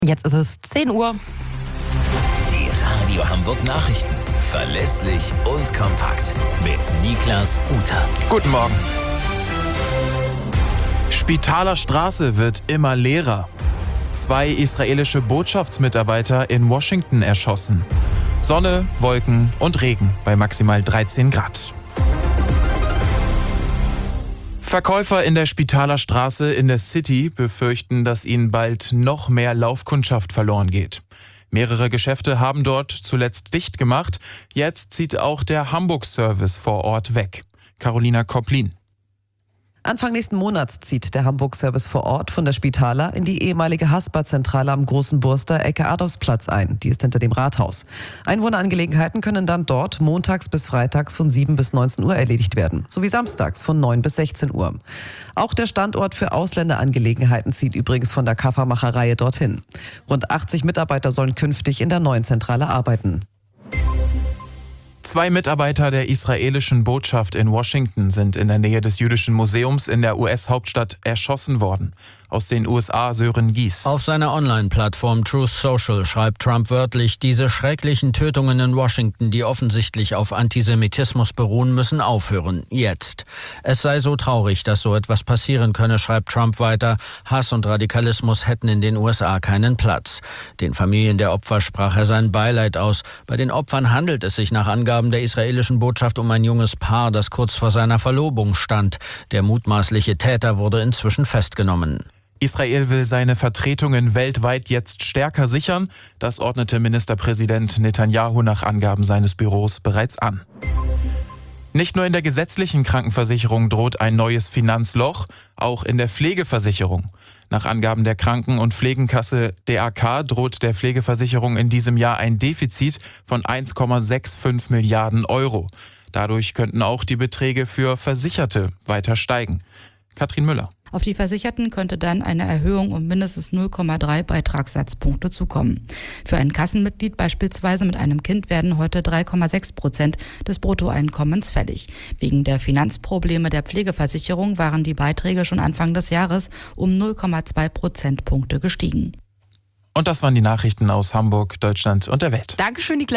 Jetzt ist es 10 Uhr. Die Radio Hamburg Nachrichten. Verlässlich und kompakt. Mit Niklas Uter. Guten Morgen. Spitaler Straße wird immer leerer. 2 israelische Botschaftsmitarbeiter in Washington erschossen. Sonne, Wolken und Regen bei maximal 13 Grad. Verkäufer in der Spitaler Straße in der City befürchten, dass ihnen bald noch mehr Laufkundschaft verloren geht. Mehrere Geschäfte haben dort zuletzt dicht gemacht. Jetzt zieht auch der Hamburg-Service vor Ort weg. Carolina Kopplin. Anfang nächsten Monats zieht der Hamburg-Service vor Ort von der Spitaler in die ehemalige Haspa-Zentrale am Großen Burster, Ecke Adolfsplatz ein. Die ist hinter dem Rathaus. Einwohnerangelegenheiten können dann dort montags bis freitags von 7 bis 19 Uhr erledigt werden, sowie samstags von 9 bis 16 Uhr. Auch der Standort für Ausländerangelegenheiten zieht übrigens von der Kaffermacherreihe dorthin. Rund 80 Mitarbeiter sollen künftig in der neuen Zentrale arbeiten. 2 Mitarbeiter der israelischen Botschaft in Washington sind in der Nähe des Jüdischen Museums in der US-Hauptstadt erschossen worden. Aus den USA Sören Gies. Auf seiner Online-Plattform Truth Social schreibt Trump wörtlich, diese schrecklichen Tötungen in Washington, die offensichtlich auf Antisemitismus beruhen, müssen aufhören. Jetzt. Es sei so traurig, dass so etwas passieren könne, schreibt Trump weiter. Hass und Radikalismus hätten in den USA keinen Platz. Den Familien der Opfer sprach er sein Beileid aus. Bei den Opfern handelt es sich nach Angaben der israelischen Botschaft um ein junges Paar, das kurz vor seiner Verlobung stand. Der mutmaßliche Täter wurde inzwischen festgenommen. Israel will seine Vertretungen weltweit jetzt stärker sichern. Das ordnete Ministerpräsident Netanyahu nach Angaben seines Büros bereits an. Nicht nur in der gesetzlichen Krankenversicherung droht ein neues Finanzloch, auch in der Pflegeversicherung. Nach Angaben der Kranken- und Pflegenkasse DAK droht der Pflegeversicherung in diesem Jahr ein Defizit von 1,65 Milliarden Euro. Dadurch könnten auch die Beträge für Versicherte weiter steigen. Katrin Müller. Auf die Versicherten könnte dann eine Erhöhung um mindestens 0,3 Beitragssatzpunkte zukommen. Für ein Kassenmitglied beispielsweise mit einem Kind werden heute 3,6% des Bruttoeinkommens fällig. Wegen der Finanzprobleme der Pflegeversicherung waren die Beiträge schon Anfang des Jahres um 0,2 Prozentpunkte gestiegen. Und das waren die Nachrichten aus Hamburg, Deutschland und der Welt. Dankeschön, Niklas.